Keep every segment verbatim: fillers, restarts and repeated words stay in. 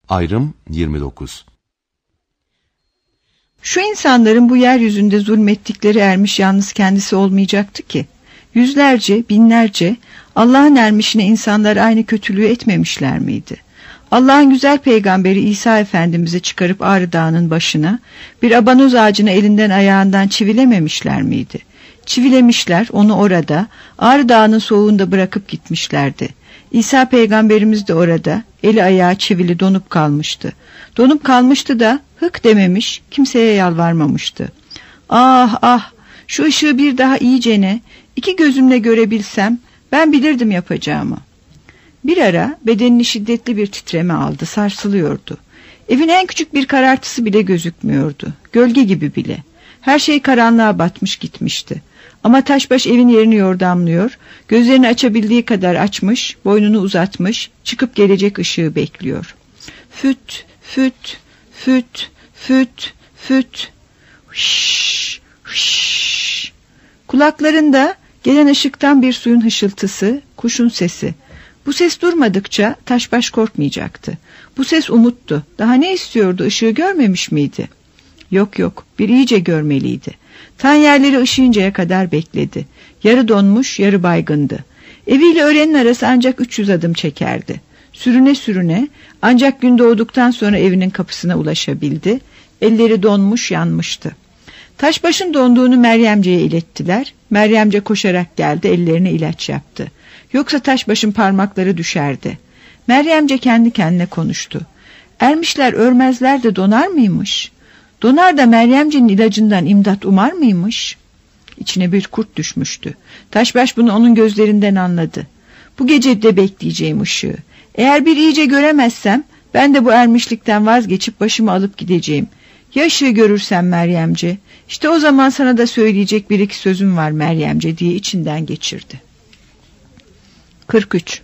Ayrım yirmi dokuz. Şu insanların bu yeryüzünde zulmettikleri ermiş yalnız kendisi olmayacaktı ki. Yüzlerce, binlerce Allah'ın ermişine insanlar aynı kötülüğü etmemişler miydi? Allah'ın güzel peygamberi İsa Efendimiz'i çıkarıp Ağrı Dağı'nın başına bir abanoz ağacını elinden ayağından çivilememişler miydi? Çivilemişler, onu orada Ağrı Dağı'nın soğuğunda bırakıp gitmişlerdi. İsa peygamberimiz de orada eli ayağı çivili donup kalmıştı. Donup kalmıştı da hık dememiş, kimseye yalvarmamıştı. Ah ah, şu ışığı bir daha iyicene iki gözümle görebilsem ben bilirdim yapacağımı. Bir ara bedenini şiddetli bir titreme aldı, sarsılıyordu. Evin en küçük bir karartısı bile gözükmüyordu, gölge gibi bile. Her şey karanlığa batmış gitmişti. Ama Taşbaş evin yerini yordamlıyor, gözlerini açabildiği kadar açmış, boynunu uzatmış, çıkıp gelecek ışığı bekliyor. Füt, füt, füt, füt, füt. Hış, hış. Kulaklarında gelen ışıktan bir suyun hışıltısı, kuşun sesi. Bu ses durmadıkça Taşbaş korkmayacaktı. Bu ses umuttu. Daha ne istiyordu? Işığı görmemiş miydi? Yok yok, bir iyice görmeliydi. Tan yerleri ışıyıncaya kadar bekledi. Yarı donmuş, yarı baygındı. Eviyle öğrenin arası ancak üç yüz adım çekerdi. Sürüne sürüne ancak gün doğduktan sonra evinin kapısına ulaşabildi. Elleri donmuş, yanmıştı. Taşbaş'ın donduğunu Meryemce'ye ilettiler. Meryemce koşarak geldi, ellerine ilaç yaptı. Yoksa Taşbaş'ın parmakları düşerdi. Meryemce kendi kendine konuştu. Ermişler örmezler de donar mıymış? Donar da Meryemce'nin ilacından imdat umar mıymış? İçine bir kurt düşmüştü. Taşbaş bunu onun gözlerinden anladı. Bu gece de bekleyeceğim ışığı. Eğer bir iyice göremezsem ben de bu ermişlikten vazgeçip başımı alıp gideceğim. Ya ışığı görürsem Meryemce? İşte o zaman sana da söyleyecek bir iki sözüm var Meryemce diye içinden geçirdi. kırk üç.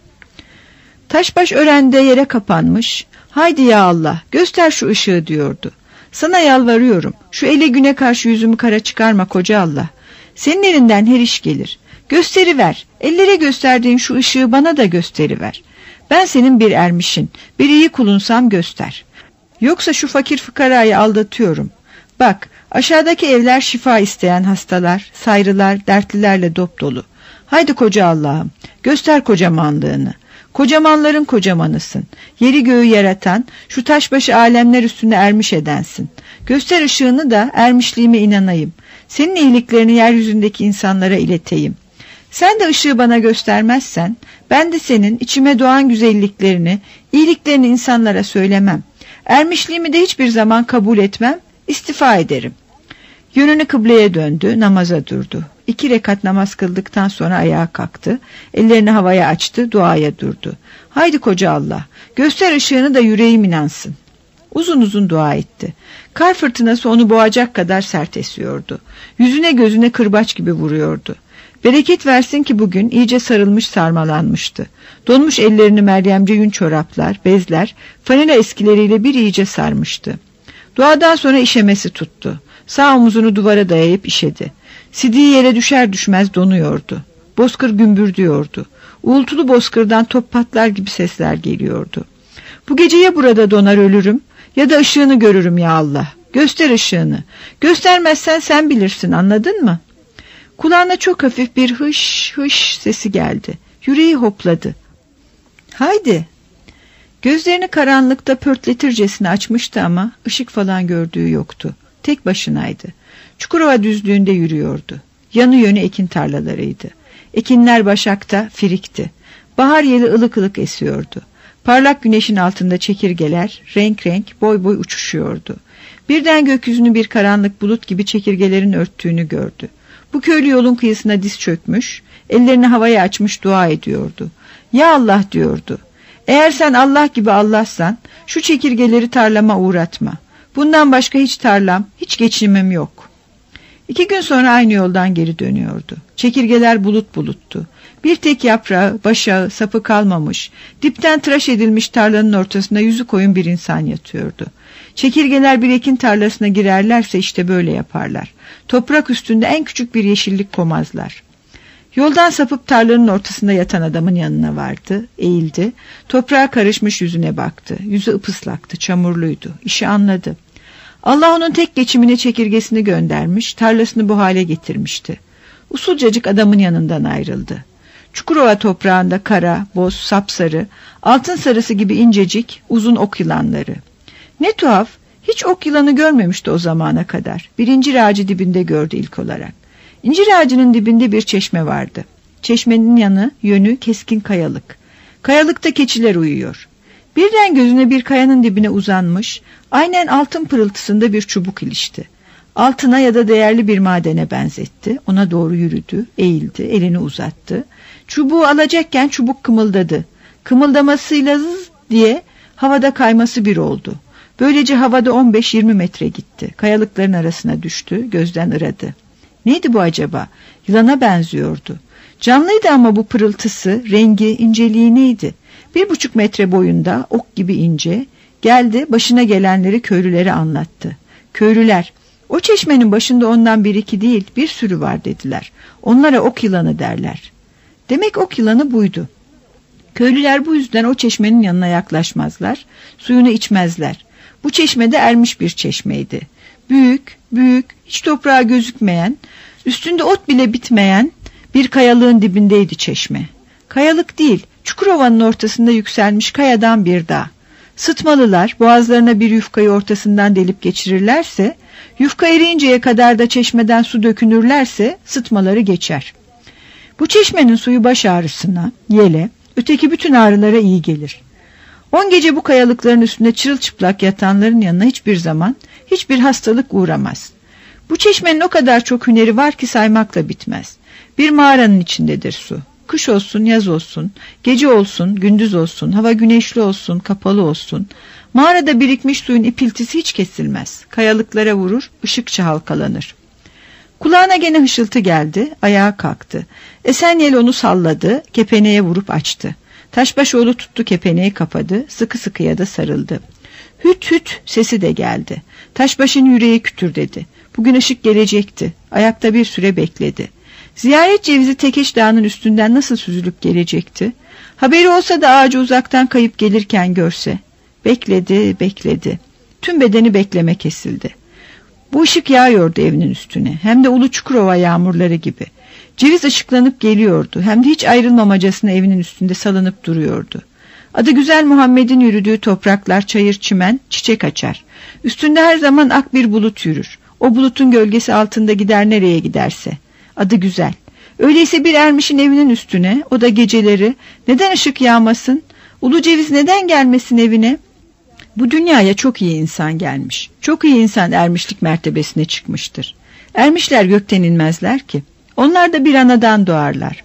Taşbaş örende yere kapanmış. Haydi ya Allah, göster şu ışığı diyordu. Sana yalvarıyorum, şu ele güne karşı yüzümü kara çıkarma koca Allah. Senin elinden her iş gelir. Gösteriver, ellere gösterdiğin şu ışığı bana da gösteriver. Ben senin bir ermişin, bir iyi kulunsam göster. Yoksa şu fakir fıkarayı aldatıyorum. Bak, aşağıdaki evler şifa isteyen hastalar, sayrılar, dertlilerle dop dolu. Haydi koca Allah'ım, göster kocamanlığını. Kocamanların kocamanısın. Yeri göğü yaratan, şu taşbaşı alemler üstüne ermiş edensin. Göster ışığını da ermişliğime inanayım. Senin iyiliklerini yeryüzündeki insanlara ileteyim. Sen de ışığı bana göstermezsen, ben de senin içime doğan güzelliklerini, iyiliklerini insanlara söylemem. Ermişliğimi de hiçbir zaman kabul etmem, istifa ederim. Yönünü kıbleye döndü, namaza durdu. İki rekat namaz kıldıktan sonra ayağa kalktı, ellerini havaya açtı, duaya durdu. Haydi koca Allah, göster ışığını da yüreğim inansın. Uzun uzun dua etti. Kar fırtınası onu boğacak kadar sert esiyordu. Yüzüne gözüne kırbaç gibi vuruyordu. Bereket versin ki bugün iyice sarılmış sarmalanmıştı. Donmuş ellerini Meryemce yün çoraplar, bezler, fanila eskileriyle bir iyice sarmıştı. Duadan sonra işemesi tuttu. Sağ omuzunu duvara dayayıp işedi. Sidiği yere düşer düşmez donuyordu. Bozkır gümbürdüyordu. Uğultulu bozkırdan top patlar gibi sesler geliyordu. Bu gece ya burada donar ölürüm ya da ışığını görürüm ya Allah. Göster ışığını. Göstermezsen sen bilirsin, anladın mı? Kulağına çok hafif bir hış hış sesi geldi. Yüreği hopladı. Haydi. Gözlerini karanlıkta pörtletircesine açmıştı ama ışık falan gördüğü yoktu. Tek başınaydı. Çukurova düzlüğünde yürüyordu. Yanı yönü ekin tarlalarıydı. Ekinler başakta, firikti. Bahar yeli ılık ılık esiyordu. Parlak güneşin altında çekirgeler renk renk boy boy uçuşuyordu. Birden gökyüzünü bir karanlık bulut gibi çekirgelerin örttüğünü gördü. Bu köylü yolun kıyısına diz çökmüş, ellerini havaya açmış dua ediyordu. Ya Allah diyordu. Eğer sen Allah gibi Allah'san şu çekirgeleri tarlama uğratma. Bundan başka hiç tarlam, hiç geçimim yok. İki gün sonra aynı yoldan geri dönüyordu. Çekirgeler bulut buluttu. Bir tek yaprağı, başağı, sapı kalmamış, dipten tıraş edilmiş tarlanın ortasında yüzü koyun bir insan yatıyordu. Çekirgeler bir ekin tarlasına girerlerse işte böyle yaparlar. Toprak üstünde en küçük bir yeşillik komazlar. Yoldan sapıp tarlanın ortasında yatan adamın yanına vardı, eğildi, toprağa karışmış yüzüne baktı. Yüzü ıpıslaktı, çamurluydu. İşi anladı. Allah onun tek geçimine çekirgesini göndermiş, tarlasını bu hale getirmişti. Usulcacık adamın yanından ayrıldı. Çukurova toprağında kara, boz, sapsarı, altın sarısı gibi incecik, uzun ok yılanları. Ne tuhaf, hiç ok yılanı görmemişti o zamana kadar. Bir incir ağacı dibinde gördü ilk olarak. İncir ağacının dibinde bir çeşme vardı. Çeşmenin yanı, yönü keskin kayalık. Kayalıkta keçiler uyuyor. Birden gözüne bir kayanın dibine uzanmış, aynen altın pırıltısında bir çubuk ilişti. Altına ya da değerli bir madene benzetti. Ona doğru yürüdü, eğildi, elini uzattı. Çubuğu alacakken çubuk kımıldadı. Kımıldamasıyla zız diye havada kayması bir oldu. Böylece havada on beş yirmi metre gitti. Kayalıkların arasına düştü, gözden ıradı. Neydi bu acaba? Yılana benziyordu. Canlıydı ama bu pırıltısı, rengi, inceliği neydi? Bir buçuk metre boyunda, ok gibi ince, geldi başına gelenleri köylülere anlattı. Köylüler, o çeşmenin başında ondan bir iki değil, bir sürü var dediler. Onlara ok yılanı derler. Demek ok yılanı buydu. Köylüler bu yüzden o çeşmenin yanına yaklaşmazlar, suyunu içmezler. Bu çeşmede ermiş bir çeşmeydi. Büyük, büyük, hiç toprağa gözükmeyen, üstünde ot bile bitmeyen bir kayalığın dibindeydi çeşme. Kayalık değil, Çukurova'nın ortasında yükselmiş kayadan bir dağ. Sıtmalılar boğazlarına bir yufkayı ortasından delip geçirirlerse, yufka eriyinceye kadar da çeşmeden su dökünürlerse sıtmaları geçer. Bu çeşmenin suyu baş ağrısına, yele, öteki bütün ağrılara iyi gelir. On gece bu kayalıkların üstünde çırılçıplak yatanların yanına hiçbir zaman hiçbir hastalık uğramaz. Bu çeşmenin o kadar çok hüneri var ki saymakla bitmez. Bir mağaranın içindedir su. Kış olsun, yaz olsun, gece olsun, gündüz olsun, hava güneşli olsun, kapalı olsun. Mağarada birikmiş suyun ipiltisi hiç kesilmez. Kayalıklara vurur, ışıkça halkalanır. Kulağına gene hışıltı geldi, ayağa kalktı. Esenyel onu salladı, kepeneğe vurup açtı. Taşbaşoğlu tuttu kepeneği kapadı, sıkı sıkıya da sarıldı. Hüt hüt sesi de geldi. Taşbaşın yüreği kütürdedi. Bugün ışık gelecekti. Ayakta bir süre bekledi. Ziyaret cevizi Tekeş Dağı'nın üstünden nasıl süzülüp gelecekti? Haberi olsa da ağacı uzaktan kayıp gelirken görse. Bekledi, bekledi. Tüm bedeni bekleme kesildi. Bu ışık yağıyordu evinin üstüne. Hem de Ulu Çukurova yağmurları gibi. Ceviz ışıklanıp geliyordu. Hem de hiç ayrılmamacasına evinin üstünde salınıp duruyordu. Adı güzel Muhammed'in yürüdüğü topraklar, çayır, çimen, çiçek açar. Üstünde her zaman ak bir bulut yürür. O bulutun gölgesi altında gider nereye giderse. Adı güzel. Öyleyse bir ermişin evinin üstüne, o da geceleri, neden ışık yağmasın? Ulu ceviz neden gelmesin evine? Bu dünyaya çok iyi insan gelmiş. Çok iyi insan ermişlik mertebesine çıkmıştır. Ermişler gökten inmezler ki. Onlar da bir anadan doğarlar.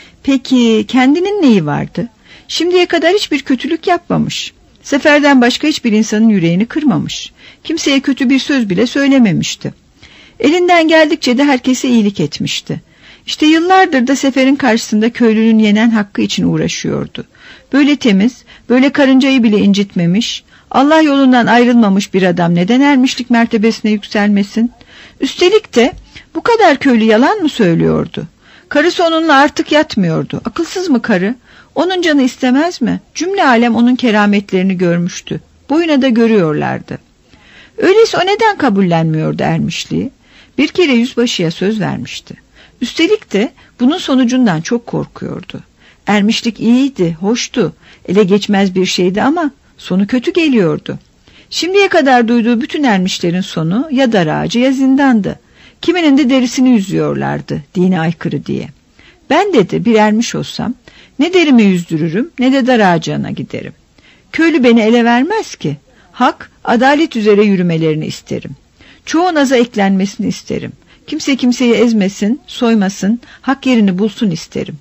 Peki kendinin neyi vardı? Şimdiye kadar hiçbir kötülük yapmamış. Seferden başka hiçbir insanın yüreğini kırmamış. Kimseye kötü bir söz bile söylememişti. Elinden geldikçe de herkese iyilik etmişti. İşte yıllardır da Sefer'in karşısında köylünün yenen hakkı için uğraşıyordu. Böyle temiz, böyle karıncayı bile incitmemiş, Allah yolundan ayrılmamış bir adam neden ermişlik mertebesine yükselmesin? Üstelik de bu kadar köylü yalan mı söylüyordu? Karısı onunla artık yatmıyordu. Akılsız mı karı? Onun canı istemez mi? Cümle alem onun kerametlerini görmüştü. Boyuna da görüyorlardı. Öyleyse o neden kabullenmiyordu ermişliği? Bir kere yüzbaşıya söz vermişti. Üstelik de bunun sonucundan çok korkuyordu. Ermişlik iyiydi, hoştu, ele geçmez bir şeydi ama sonu kötü geliyordu. Şimdiye kadar duyduğu bütün ermişlerin sonu ya dar ağacı ya zindandı. Kiminin de derisini yüzüyorlardı dine aykırı diye. Ben dedi bir ermiş olsam ne derimi yüzdürürüm ne de dar ağacına giderim. Köylü beni ele vermez ki. Hak, adalet üzere yürümelerini isterim. Çoğu naza eklenmesini isterim. Kimse kimseyi ezmesin, soymasın, hak yerini bulsun isterim.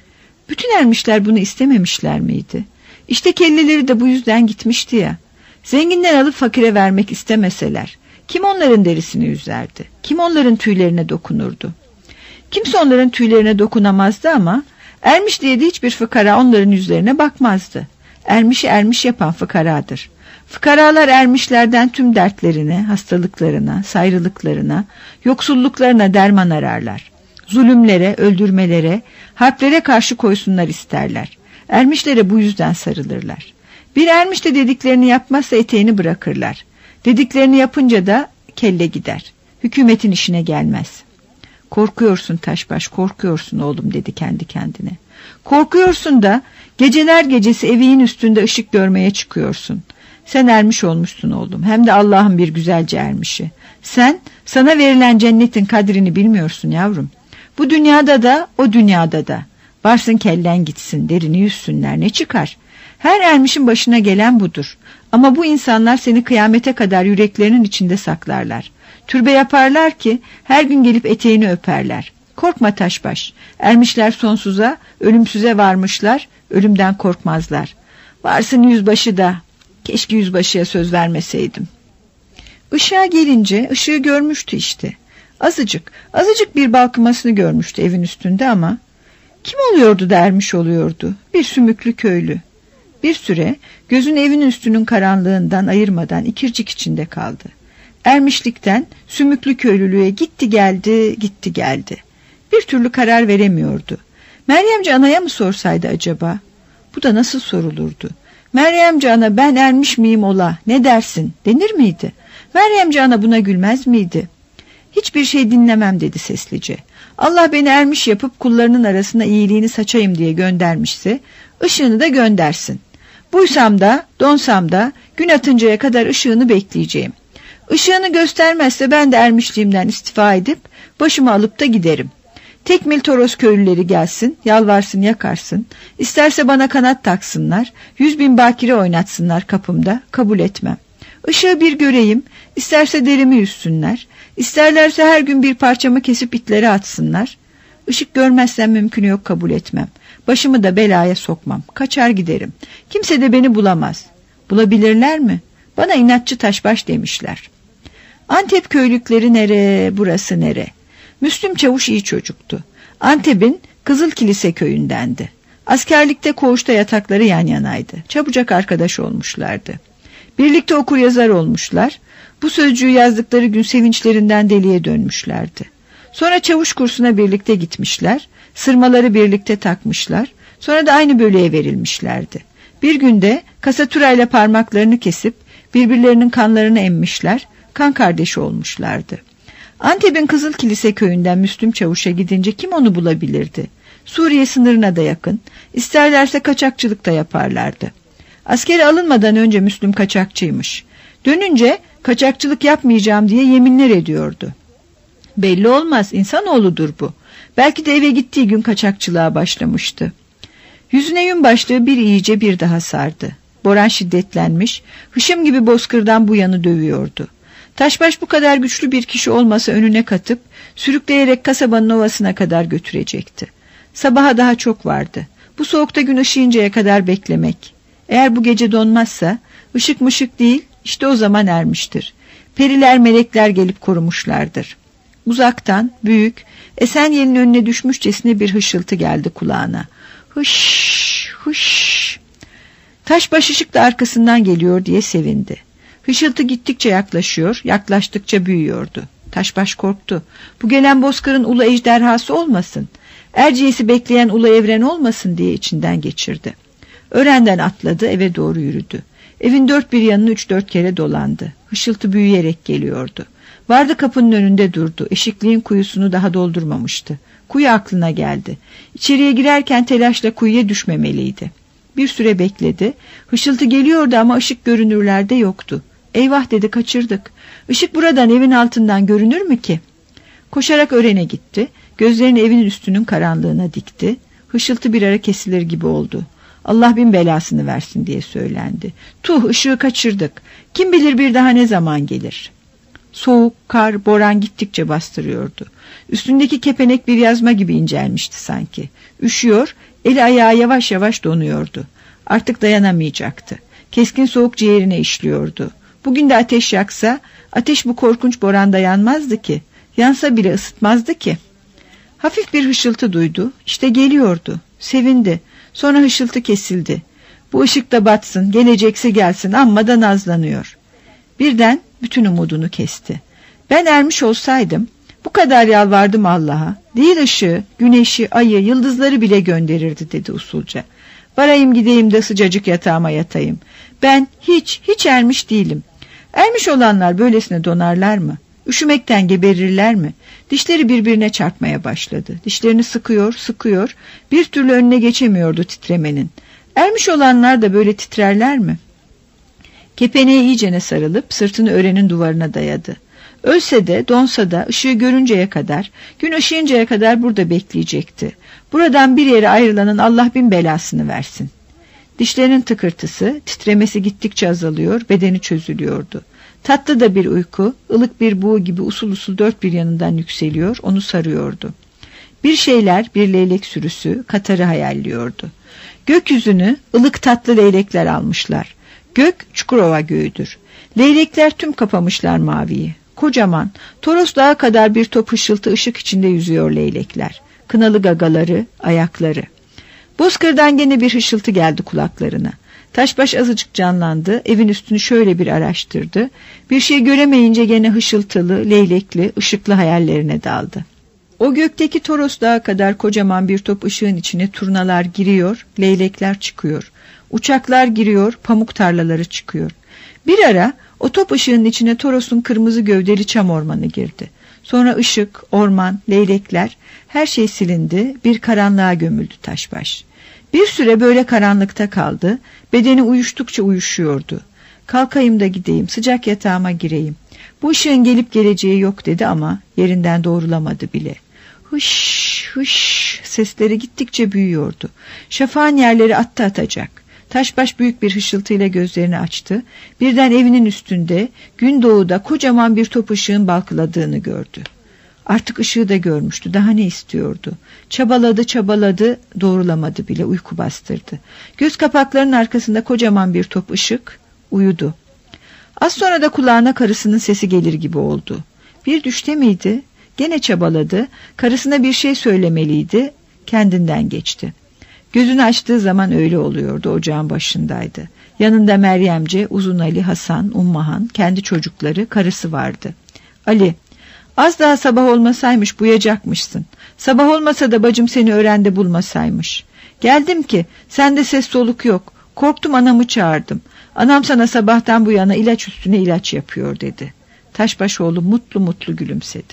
Bütün ermişler bunu istememişler miydi? İşte kelleleri de bu yüzden gitmişti ya. Zenginden alıp fakire vermek istemeseler, kim onların derisini yüzerdi? Kim onların tüylerine dokunurdu? Kimse onların tüylerine dokunamazdı ama ermiş diye de hiçbir fıkara onların yüzlerine bakmazdı. Ermişi ermiş yapan fıkaradır. Fıkaralar ermişlerden tüm dertlerine, hastalıklarına, sayrılıklarına, yoksulluklarına derman ararlar. Zulümlere, öldürmelere, harplere karşı koysunlar isterler. Ermişlere bu yüzden sarılırlar. Bir ermiş de dediklerini yapmazsa eteğini bırakırlar. Dediklerini yapınca da kelle gider. Hükümetin işine gelmez. Korkuyorsun Taşbaş, korkuyorsun oğlum dedi kendi kendine. Korkuyorsun da geceler gecesi evinin üstünde ışık görmeye çıkıyorsun. Sen ermiş olmuşsun oğlum, hem de Allah'ın bir güzelce ermişi. Sen, sana verilen cennetin kadrini bilmiyorsun yavrum. Bu dünyada da, o dünyada da. Varsın kellen gitsin, derini yüzsünler, ne çıkar? Her ermişin başına gelen budur. Ama bu insanlar seni kıyamete kadar yüreklerinin içinde saklarlar. Türbe yaparlar ki her gün gelip eteğini öperler. Korkma Taşbaş, ermişler sonsuza, ölümsüze varmışlar, ölümden korkmazlar. Varsın yüzbaşı da, keşke yüzbaşıya söz vermeseydim. Işığa gelince ışığı görmüştü işte. Azıcık, azıcık bir balkımasını görmüştü evin üstünde ama kim oluyordu da ermiş oluyordu? Bir sümüklü köylü. Bir süre gözün evin üstünün karanlığından ayırmadan ikircik içinde kaldı. Ermişlikten sümüklü köylülüğe gitti geldi, gitti geldi. Bir türlü karar veremiyordu. Meryemci Ana'ya mı sorsaydı acaba? Bu da nasıl sorulurdu? Meryemci Ana, ben ermiş miyim ola, ne dersin denir miydi? Meryemci Ana buna gülmez miydi? Hiçbir şey dinlemem dedi seslice. Allah beni ermiş yapıp kullarının arasına iyiliğini saçayım diye göndermişse ışığını da göndersin. Buysam da donsam da gün atıncaya kadar ışığını bekleyeceğim. Işığını göstermezse ben de ermişliğimden istifa edip başımı alıp da giderim. Tekmil Toros köylüleri gelsin, yalvarsın yakarsın, isterse bana kanat taksınlar, yüz bin bakire oynatsınlar kapımda, kabul etmem. Işığı bir göreyim, isterse derimi yüzsünler, isterlerse her gün bir parçamı kesip itlere atsınlar. Işık görmezsem mümkünü yok, kabul etmem. Başımı da belaya sokmam, kaçar giderim. Kimse de beni bulamaz. Bulabilirler mi? Bana inatçı Taşbaş demişler. Antep köylükleri nere, burası nere? Müslüm Çavuş iyi çocuktu. Antep'in Kızıl Kilise köyündendi. Askerlikte koğuşta yatakları yan yanaydı. Çabucak arkadaş olmuşlardı. Birlikte okur yazar olmuşlar. Bu sözcüğü yazdıkları gün sevinçlerinden deliye dönmüşlerdi. Sonra çavuş kursuna birlikte gitmişler. Sırmaları birlikte takmışlar. Sonra da aynı bölüğe verilmişlerdi. Bir günde kasaturayla parmaklarını kesip birbirlerinin kanlarını emmişler. Kan kardeşi olmuşlardı. Antep'in Kızıl Kilise köyünden Müslüm Çavuş'a gidince kim onu bulabilirdi? Suriye sınırına da yakın. İsterlerse kaçakçılık da yaparlardı. Askere alınmadan önce Müslüm kaçakçıymış. Dönünce kaçakçılık yapmayacağım diye yeminler ediyordu. Belli olmaz, insanoğludur bu. Belki de eve gittiği gün kaçakçılığa başlamıştı. Yüzüne yün başlığı bir iyice bir daha sardı. Boran şiddetlenmiş, hışım gibi bozkırdan bu yanı dövüyordu. Taşbaş bu kadar güçlü bir kişi olmasa önüne katıp sürükleyerek kasabanın ovasına kadar götürecekti. Sabaha daha çok vardı. Bu soğukta gün ışıyıncaya kadar beklemek. Eğer bu gece donmazsa ışık mışık değil, işte o zaman ermiştir. Periler melekler gelip korumuşlardır. Uzaktan büyük, esen yelin önüne düşmüşçesine bir hışıltı geldi kulağına. Hış hış. Taşbaş ışık da arkasından geliyor diye sevindi. Hışıltı gittikçe yaklaşıyor, yaklaştıkça büyüyordu. Taşbaş korktu. Bu gelen bozkırın ulu ejderhası olmasın, Erciyes'i bekleyen ulu evren olmasın diye içinden geçirdi. Örenden atladı, eve doğru yürüdü. Evin dört bir yanını üç dört kere dolandı. Hışıltı büyüyerek geliyordu. Vardı kapının önünde durdu. Eşikliğin kuyusunu daha doldurmamıştı. Kuyu aklına geldi. İçeriye girerken telaşla kuyuya düşmemeliydi. Bir süre bekledi. Hışıltı geliyordu ama ışık görünürlerde yoktu. Eyvah dedi, kaçırdık. Işık buradan, evin altından görünür mü ki? Koşarak örene gitti. Gözlerini evin üstünün karanlığına dikti. Hışıltı bir ara kesilir gibi oldu. Allah bin belasını versin diye söylendi. Tuh, ışığı kaçırdık. Kim bilir bir daha ne zaman gelir? Soğuk, kar, boran gittikçe bastırıyordu. Üstündeki kepenek bir yazma gibi incelmişti sanki. Üşüyor, eli ayağı yavaş yavaş donuyordu. Artık dayanamayacaktı. Keskin soğuk ciğerine işliyordu. Bugün de ateş yaksa, ateş bu korkunç boranda yanmazdı ki. Yansa bile ısıtmazdı ki. Hafif bir hışıltı duydu. İşte geliyordu. Sevindi. Sonra hışıltı kesildi. Bu ışık da batsın, gelecekse gelsin, amma da nazlanıyor. Birden bütün umudunu kesti. Ben ermiş olsaydım, bu kadar yalvardım Allah'a, Değil ışığı, güneşi, ayı, yıldızları bile gönderirdi dedi usulca. Varayım gideyim de sıcacık yatağıma yatayım. Ben hiç, hiç ermiş değilim. Ermiş olanlar böylesine donarlar mı? Üşümekten geberirler mi? Dişleri birbirine çarpmaya başladı. Dişlerini sıkıyor, sıkıyor. Bir türlü önüne geçemiyordu titremenin. Ermiş olanlar da böyle titrerler mi? Kepeneğe iyicene sarılıp sırtını örenin duvarına dayadı. Ölse de, donsa da ışığı görünceye kadar, gün ışıyıncaya kadar burada bekleyecekti. Buradan bir yere ayrılanın Allah bin belasını versin. Dişlerinin tıkırtısı, titremesi gittikçe azalıyor, bedeni çözülüyordu. Tatlı da bir uyku, ılık bir buğu gibi usul usul dört bir yanından yükseliyor, onu sarıyordu. Bir şeyler, bir leylek sürüsü, Katar'ı hayalliyordu. Gökyüzünü ılık tatlı leylekler almışlar. Gök Çukurova göğüdür. Leylekler tüm kapamışlar maviyi. Kocaman, Toros Dağı kadar bir top ışıltı ışık içinde yüzüyor leylekler. Kınalı gagaları, ayakları. Bozkır'dan gene bir hışıltı geldi kulaklarına. Taşbaş azıcık canlandı, evin üstünü şöyle bir araştırdı. Bir şey göremeyince gene hışıltılı, leylekli, ışıklı hayallerine daldı. O gökteki Toros Dağı kadar kocaman bir top ışığın içine turnalar giriyor, leylekler çıkıyor. Uçaklar giriyor, pamuk tarlaları çıkıyor. Bir ara o top ışığının içine Toros'un kırmızı gövdeli çam ormanı girdi. Sonra ışık, orman, leylekler, her şey silindi, bir karanlığa gömüldü Taşbaş. Bir süre böyle karanlıkta kaldı, bedeni uyuştukça uyuşuyordu. Kalkayım da gideyim, sıcak yatağıma gireyim. Bu ışığın gelip geleceği yok dedi ama yerinden doğrulamadı bile. Hış hış sesleri gittikçe büyüyordu. Şafağın yerleri attı atacak. Taşbaş büyük bir hışıltıyla gözlerini açtı. Birden evinin üstünde, gündoğuda kocaman bir top ışığın balkıladığını gördü. Artık ışığı da görmüştü. Daha ne istiyordu? Çabaladı çabaladı, doğrulamadı bile, uyku bastırdı. Göz kapaklarının arkasında kocaman bir top ışık, uyudu. Az sonra da kulağına karısının sesi gelir gibi oldu. Bir düşte miydi? Gene çabaladı. Karısına bir şey söylemeliydi. Kendinden geçti. Gözünü açtığı zaman öyle oluyordu. Ocağın başındaydı. Yanında Meryemce, Uzun Ali, Hasan, Ummahan, kendi çocukları, karısı vardı. Ali, az daha sabah olmasaymış buyacakmışsın. Sabah olmasa da bacım seni öğrende bulmasaymış. Geldim ki sende ses soluk yok. Korktum, anamı çağırdım. Anam sana sabahtan bu yana ilaç üstüne ilaç yapıyor dedi. Taşbaşoğlu mutlu mutlu gülümsedi.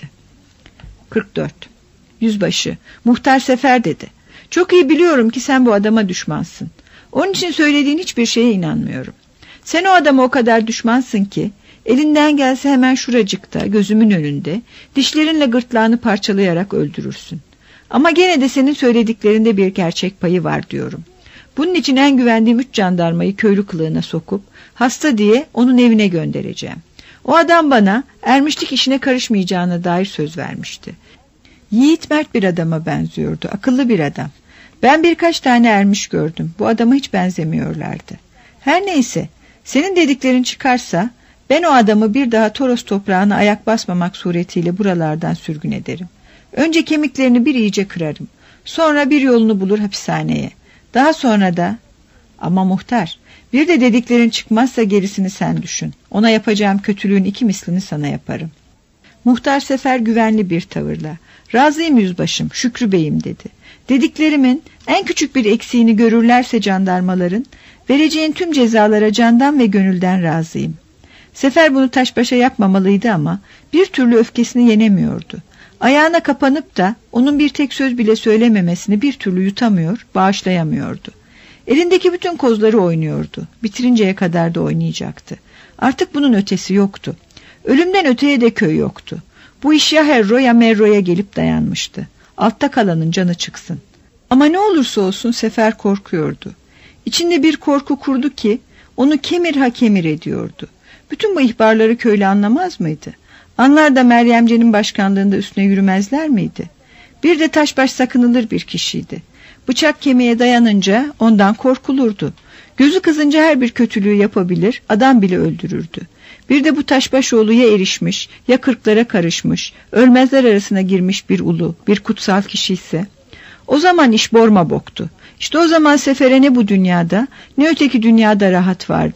kırk dört. Yüzbaşı, Muhtar Sefer dedi. Çok iyi biliyorum ki sen bu adama düşmansın. Onun için söylediğin hiçbir şeye inanmıyorum. Sen o adama o kadar düşmansın ki elinden gelse hemen şuracıkta, gözümün önünde dişlerinle gırtlağını parçalayarak öldürürsün. Ama gene de senin söylediklerinde bir gerçek payı var diyorum. Bunun için en güvendiğim üç jandarmayı köylü kılığına sokup hasta diye onun evine göndereceğim. O adam bana ermişlik işine karışmayacağına dair söz vermişti. Yiğit mert bir adama benziyordu, akıllı bir adam. Ben birkaç tane ermiş gördüm. Bu adama hiç benzemiyorlardı. Her neyse, senin dediklerin çıkarsa ben o adamı bir daha Toros toprağına ayak basmamak suretiyle buralardan sürgün ederim. Önce kemiklerini bir iyice kırarım. Sonra bir yolunu bulur hapishaneye. Daha sonra da... Ama muhtar, bir de dediklerin çıkmazsa gerisini sen düşün. Ona yapacağım kötülüğün iki mislini sana yaparım. Muhtar Sefer güvenli bir tavırla, razıyım yüzbaşım, Şükrü Bey'im dedi. Dediklerimin en küçük bir eksiğini görürlerse jandarmaların, vereceğin tüm cezalara candan ve gönülden razıyım. Sefer bunu Taşbaş'a yapmamalıydı ama bir türlü öfkesini yenemiyordu. Ayağına kapanıp da onun bir tek söz bile söylememesini bir türlü yutamıyor, bağışlayamıyordu. Elindeki bütün kozları oynuyordu. Bitirinceye kadar da oynayacaktı. Artık bunun ötesi yoktu. Ölümden öteye de köy yoktu. Bu iş ya Herro ya Merro'ya gelip dayanmıştı. Altta kalanın canı çıksın. Ama ne olursa olsun Sefer korkuyordu. İçinde bir korku kurdu ki onu kemir ha kemir ediyordu. Bütün bu ihbarları köylü anlamaz mıydı? Anlar da Meryemce'nin başkanlığında üstüne yürümezler miydi? Bir de Taşbaş sakınılır bir kişiydi. Bıçak kemiğe dayanınca ondan korkulurdu. Gözü kızınca her bir kötülüğü yapabilir, adam bile öldürürdü. Bir de bu Taşbaşoğlu ya erişmiş, ya kırklara karışmış, ölmezler arasına girmiş bir ulu, bir kutsal kişi ise, o zaman iş borma boktu. İşte o zaman Sefer'e ne bu dünyada, ne öteki dünyada rahat vardı.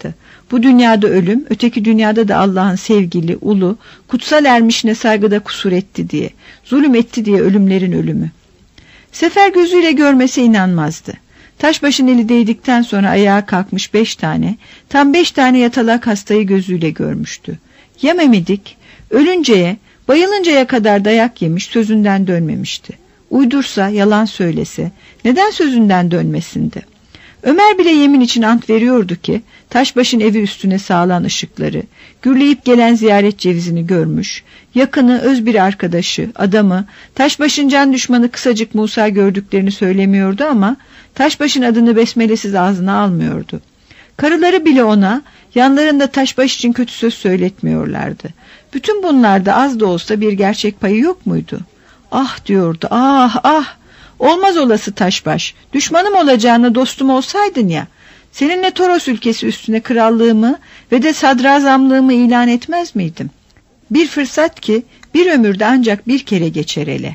Bu dünyada ölüm, öteki dünyada da Allah'ın sevgili, ulu, kutsal ermişine saygıda kusur etti diye, zulüm etti diye ölümlerin ölümü. Sefer gözüyle görmese inanmazdı. Taşbaşın eli değdikten sonra ayağa kalkmış beş tane, tam beş tane yatalak hastayı gözüyle görmüştü. Ya Mehmedik, ölünceye, bayılıncaya kadar dayak yemiş, sözünden dönmemişti. Uydursa, yalan söylese, neden sözünden dönmesindi? Ömer bile yemin için ant veriyordu ki, Taşbaş'ın evi üstüne sağlanan ışıkları, gürleyip gelen ziyaret cevizini görmüş, yakını, öz bir arkadaşı, adamı, Taşbaş'ın can düşmanı Kısacık Musa gördüklerini söylemiyordu ama, Taşbaş'ın adını besmelesiz ağzına almıyordu. Karıları bile ona, yanlarında Taşbaş için kötü söz söyletmiyorlardı. Bütün bunlarda az da olsa bir gerçek payı yok muydu? Ah diyordu, ah ah, olmaz olası Taşbaş, düşmanım olacağına dostum olsaydın ya, seninle Toros ülkesi üstüne krallığımı ve de sadrazamlığımı ilan etmez miydim? Bir fırsat ki bir ömürde ancak bir kere geçer ele.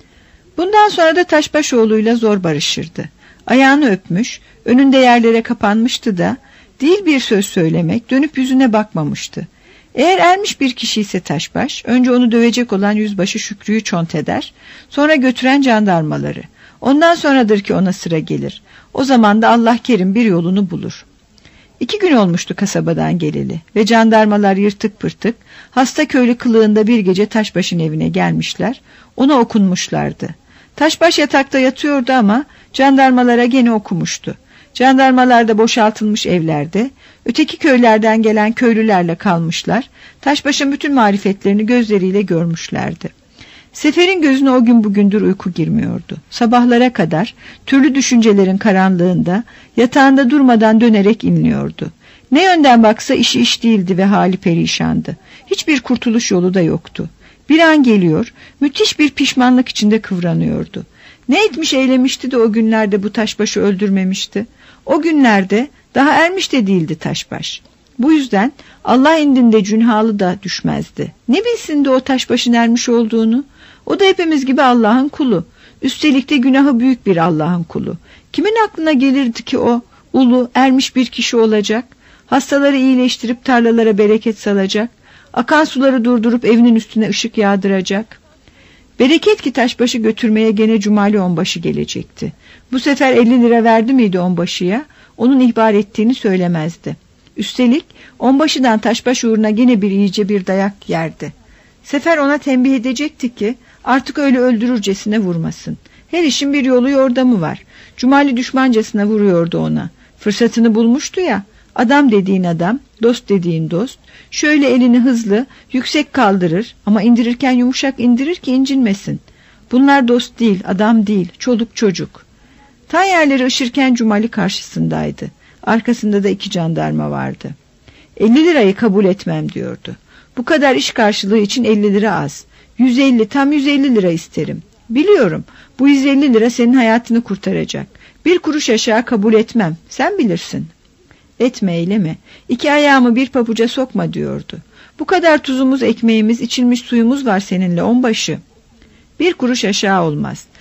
Bundan sonra da Taşbaşoğlu'yla zor barışırdı. Ayağını öpmüş, önünde yerlere kapanmıştı da, değil bir söz söylemek, dönüp yüzüne bakmamıştı. Eğer ermiş bir kişi ise Taşbaş, önce onu dövecek olan yüzbaşı Şükrü'yü çont eder, sonra götüren jandarmaları. Ondan sonradır ki ona sıra gelir. O zaman da Allah kerim bir yolunu bulur. İki gün olmuştu kasabadan geleli ve jandarmalar yırtık pırtık, hasta köylü kılığında bir gece Taşbaş'ın evine gelmişler, ona okunmuşlardı. Taşbaş yatakta yatıyordu ama jandarmalara gene okumuştu. Jandarmalar da boşaltılmış evlerde, öteki köylerden gelen köylülerle kalmışlar, Taşbaş'ın bütün marifetlerini gözleriyle görmüşlerdi. Sefer'in gözüne o gün bugündür uyku girmiyordu. Sabahlara kadar türlü düşüncelerin karanlığında yatağında durmadan dönerek inliyordu. Ne yönden baksa işi iş değildi ve hali perişandı. Hiçbir kurtuluş yolu da yoktu. Bir an geliyor, müthiş bir pişmanlık içinde kıvranıyordu. Ne etmiş eylemişti de o günlerde bu Taşbaş'ı öldürmemişti? O günlerde daha ermiş de değildi Taşbaş. Bu yüzden Allah indinde cünhalı da düşmezdi. Ne bilsin de o Taşbaş'ın ermiş olduğunu? O da hepimiz gibi Allah'ın kulu. Üstelik de günahı büyük bir Allah'ın kulu. Kimin aklına gelirdi ki o ulu, ermiş bir kişi olacak? Hastaları iyileştirip tarlalara bereket salacak? Akan suları durdurup evinin üstüne ışık yağdıracak? Bereket ki Taşbaş'ı götürmeye gene Cumali Onbaşı gelecekti. Bu sefer elli lira verdi miydi Onbaşı'ya? Onun ihbar ettiğini söylemezdi. Üstelik Onbaşı'dan Taşbaş uğruna gene bir iyice bir dayak yerdi. Sefer ona tembih edecekti ki artık öyle öldürürcesine vurmasın. Her işin bir yolu yordamı var. Cumali düşmancasına vuruyordu ona. Fırsatını bulmuştu ya. Adam dediğin adam, dost dediğin dost. Şöyle elini hızlı, yüksek kaldırır ama indirirken yumuşak indirir ki incinmesin. Bunlar dost değil, adam değil, çoluk çocuk. Tan yerleri ışırken Cumali karşısındaydı. Arkasında da iki jandarma vardı. elli lirayı kabul etmem diyordu. Bu kadar iş karşılığı için elli lira az. yüz elli, tam yüz elli lira isterim. Biliyorum, bu yüz elli lira senin hayatını kurtaracak. Bir kuruş aşağı kabul etmem, sen bilirsin. Etme eyleme, iki ayağımı bir pabuca sokma diyordu. Bu kadar tuzumuz, ekmeğimiz, içilmiş suyumuz var seninle onbaşı. Bir kuruş aşağı olmaz.